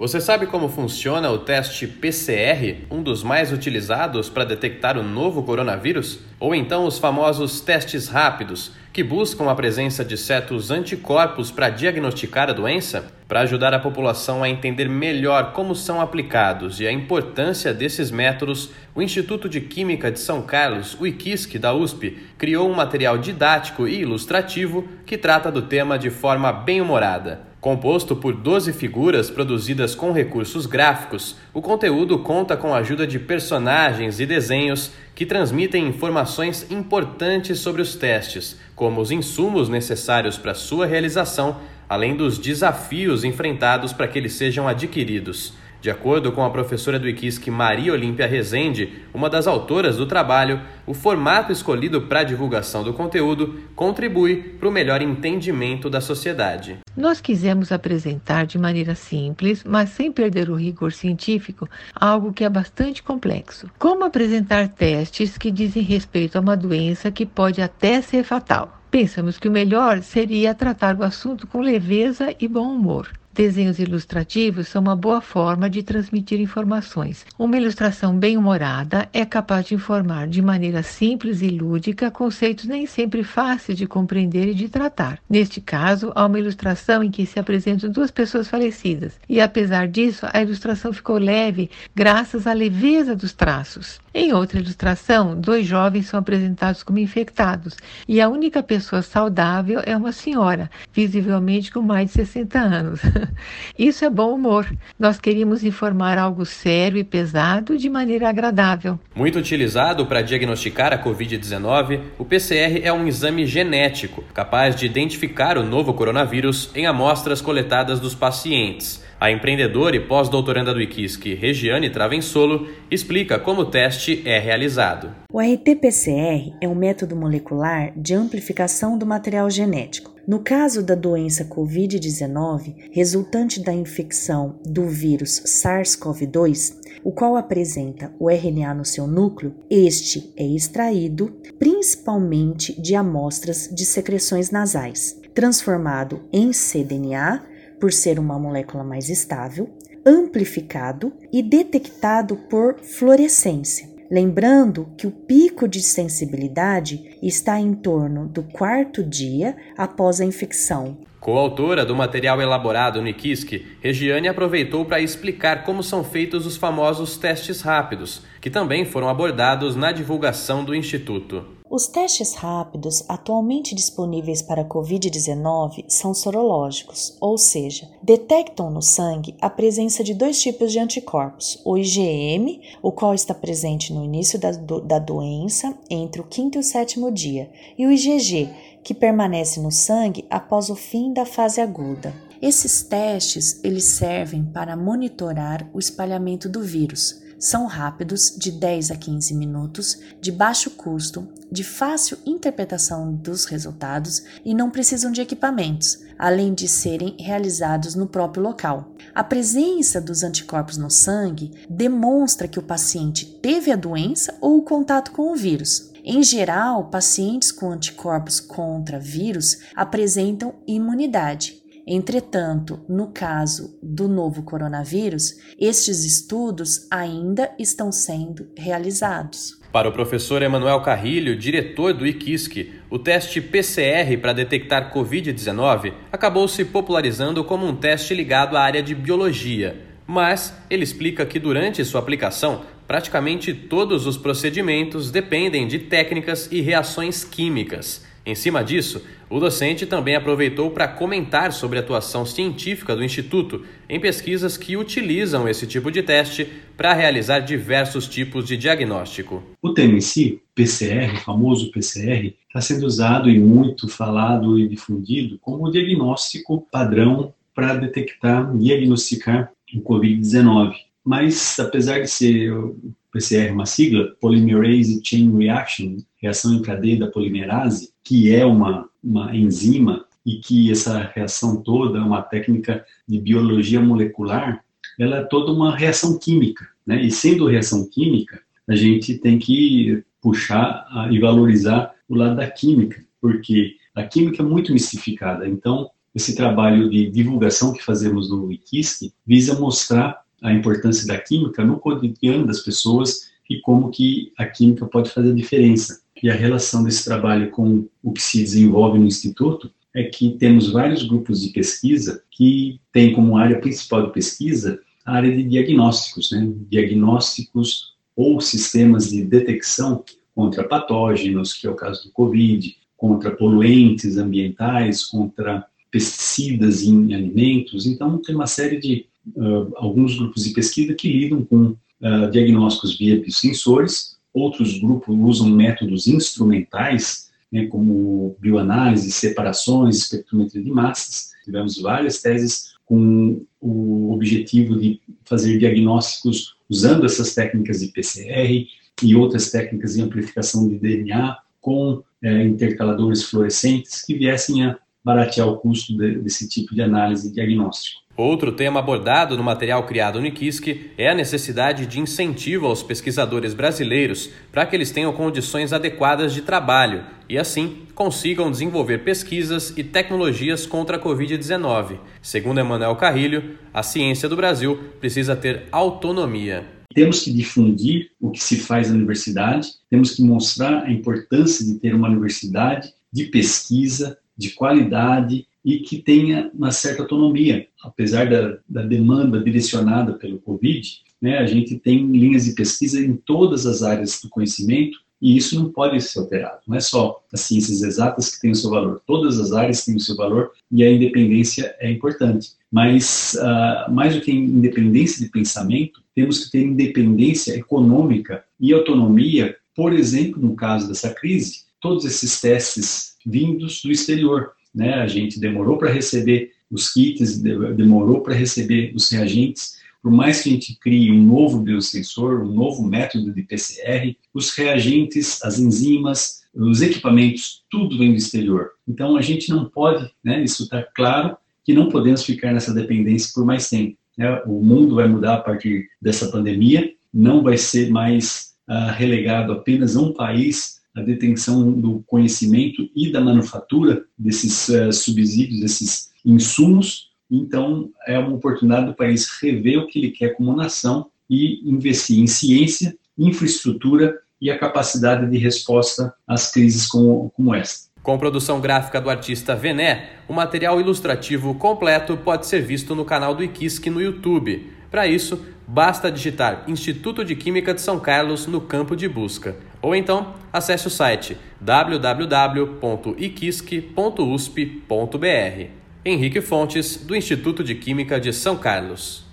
Você sabe como funciona o teste PCR, um dos mais utilizados para detectar o novo coronavírus? Ou então os famosos testes rápidos, que buscam a presença de certos anticorpos para diagnosticar a doença? Para ajudar a população a entender melhor como são aplicados e a importância desses métodos, o Instituto de Química de São Carlos, o IQISQ da USP, criou um material didático e ilustrativo que trata do tema de forma bem-humorada. Composto por 12 figuras produzidas com recursos gráficos, o conteúdo conta com a ajuda de personagens e desenhos que transmitem informações importantes sobre os testes, como os insumos necessários para sua realização, além dos desafios enfrentados para que eles sejam adquiridos. De acordo com a professora do IQISQ Maria Olímpia Rezende, uma das autoras do trabalho, o formato escolhido para a divulgação do conteúdo contribui para o melhor entendimento da sociedade. Nós quisemos apresentar de maneira simples, mas sem perder o rigor científico, algo que é bastante complexo. Como apresentar testes que dizem respeito a uma doença que pode até ser fatal? Pensamos que o melhor seria tratar o assunto com leveza e bom humor. Desenhos ilustrativos são uma boa forma de transmitir informações. Uma ilustração bem-humorada é capaz de informar de maneira simples e lúdica conceitos nem sempre fáceis de compreender e de tratar. Neste caso, há uma ilustração em que se apresentam duas pessoas falecidas, e apesar disso, a ilustração ficou leve graças à leveza dos traços. Em outra ilustração, dois jovens são apresentados como infectados, e a única pessoa saudável é uma senhora, visivelmente com mais de 60 anos. Isso é bom humor. Nós queríamos informar algo sério e pesado de maneira agradável. Muito utilizado para diagnosticar a Covid-19, o PCR é um exame genético, capaz de identificar o novo coronavírus em amostras coletadas dos pacientes. A empreendedora e pós-doutoranda do IQISQ, Regiane Travensolo, explica como o teste é realizado. O RT-PCR é um método molecular de amplificação do material genético. No caso da doença Covid-19, resultante da infecção do vírus SARS-CoV-2, o qual apresenta o RNA no seu núcleo, este é extraído principalmente de amostras de secreções nasais, transformado em cDNA, por ser uma molécula mais estável, amplificado e detectado por fluorescência. Lembrando que o pico de sensibilidade está em torno do 4º dia após a infecção. Coautora do material elaborado no IQISQ, Regiane aproveitou para explicar como são feitos os famosos testes rápidos, que também foram abordados na divulgação do Instituto. Os testes rápidos atualmente disponíveis para a Covid-19 são sorológicos, ou seja, detectam no sangue a presença de dois tipos de anticorpos, o IgM, o qual está presente no início da doença, entre o 5º e o 7º dia, e o IgG, que permanece no sangue após o fim da fase aguda. Esses testes eles servem para monitorar o espalhamento do vírus. São rápidos, de 10 a 15 minutos, de baixo custo, de fácil interpretação dos resultados e não precisam de equipamentos, além de serem realizados no próprio local. A presença dos anticorpos no sangue demonstra que o paciente teve a doença ou o contato com o vírus. Em geral, pacientes com anticorpos contra vírus apresentam imunidade. Entretanto, no caso do novo coronavírus, estes estudos ainda estão sendo realizados. Para o professor Emanuel Carrilho, diretor do IQISQ, o teste PCR para detectar Covid-19 acabou se popularizando como um teste ligado à área de biologia, mas ele explica que durante sua aplicação, praticamente todos os procedimentos dependem de técnicas e reações químicas. Em cima disso, o docente também aproveitou para comentar sobre a atuação científica do Instituto em pesquisas que utilizam esse tipo de teste para realizar diversos tipos de diagnóstico. O tema em si, PCR, o famoso PCR, está sendo usado e muito falado e difundido como diagnóstico padrão para diagnosticar o Covid-19. Mas, apesar de ser o PCR uma sigla, Polymerase Chain Reaction, reação em cadeia da polimerase, que é uma enzima e que essa reação toda é uma técnica de biologia molecular, ela é toda uma reação química, né? E sendo reação química, a gente tem que puxar e valorizar o lado da química, porque a química é muito mistificada. Então, esse trabalho de divulgação que fazemos no IQISC visa mostrar a importância da química no cotidiano das pessoas e como que a química pode fazer a diferença. E a relação desse trabalho com o que se desenvolve no Instituto é que temos vários grupos de pesquisa que têm como área principal de pesquisa a área de diagnósticos, né? Diagnósticos ou sistemas de detecção contra patógenos, que é o caso do Covid, contra poluentes ambientais, contra pesticidas em alimentos. Então, tem uma série de alguns grupos de pesquisa que lidam com diagnósticos via biosensores, outros grupos usam métodos instrumentais, né, como bioanálise, separações, espectrometria de massas. Tivemos várias teses com o objetivo de fazer diagnósticos usando essas técnicas de PCR e outras técnicas de amplificação de DNA com intercaladores fluorescentes que viessem a baratear o custo desse tipo de análise e diagnóstico. Outro tema abordado no material criado no IQISC é a necessidade de incentivo aos pesquisadores brasileiros para que eles tenham condições adequadas de trabalho e, assim, consigam desenvolver pesquisas e tecnologias contra a Covid-19. Segundo Emanuel Carrilho, a ciência do Brasil precisa ter autonomia. Temos que difundir o que se faz na universidade, temos que mostrar a importância de ter uma universidade de pesquisa, de qualidade e que tenha uma certa autonomia. Apesar da demanda direcionada pelo Covid, né, a gente tem linhas de pesquisa em todas as áreas do conhecimento e isso não pode ser alterado. Não é só as ciências exatas que têm o seu valor, todas as áreas têm o seu valor e a independência é importante. Mas, mais do que independência de pensamento, temos que ter independência econômica e autonomia, por exemplo, no caso dessa crise, todos esses testes vindos do exterior. Né? A gente demorou para receber os kits, demorou para receber os reagentes. Por mais que a gente crie um novo biosensor, um novo método de PCR, os reagentes, as enzimas, os equipamentos, tudo vem do exterior. Então, a gente não pode, né, isso está claro, que não podemos ficar nessa dependência por mais tempo. Né? O mundo vai mudar a partir dessa pandemia, não vai ser mais relegado apenas a um país a detenção do conhecimento e da manufatura desses subsídios, desses insumos. Então, é uma oportunidade do país rever o que ele quer como nação e investir em ciência, infraestrutura e a capacidade de resposta às crises como esta. Com produção gráfica do artista Vené, o material ilustrativo completo pode ser visto no canal do IQISC no YouTube. Para isso, basta digitar Instituto de Química de São Carlos no campo de busca. Ou então, acesse o site www.iquisc.usp.br. Henrique Fontes, do Instituto de Química de São Carlos.